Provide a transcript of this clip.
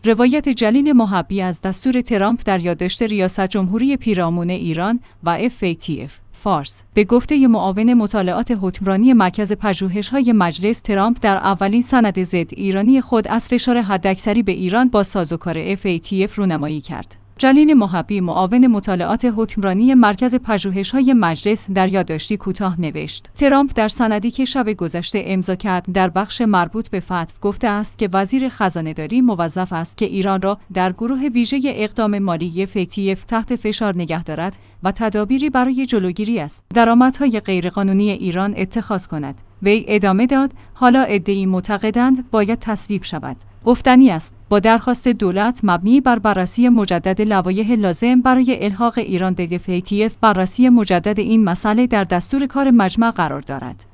روایت جلیل محبی از دستور ترامپ در یادداشت ریاست جمهوری پیرامون ایران و FATF فارس. به گفته معاون مطالعات حکمرانی مرکز پژوهش‌های مجلس، ترامپ در اولین سند ضد ایرانی خود از فشار حداکثری به ایران با سازوکار FATF رونمایی کرد. جلیل محبی، معاون مطالعات حکمرانی مرکز پژوهش‌های مجلس، در یادداشتی کوتاه نوشت: ترامپ در سندی که شب گذشته امضا کرد در بخش مربوط به فتو گفته است که وزیر خزانه‌داری موظف است که ایران را در گروه ویژه اقدام مالی FATF تحت فشار نگه دارد و تدابیری برای جلوگیری از درآمدهای غیرقانونی ایران اتخاذ کند. وی ادامه داد: حالا عده‌ای معتقدند باید تصویب شود. گفتنی است با درخواست دولت مبنی بر بررسی مجدد لوایح لازم برای الحاق ایران به FATF، بررسی مجدد این مسئله در دستور کار مجمع قرار دارد.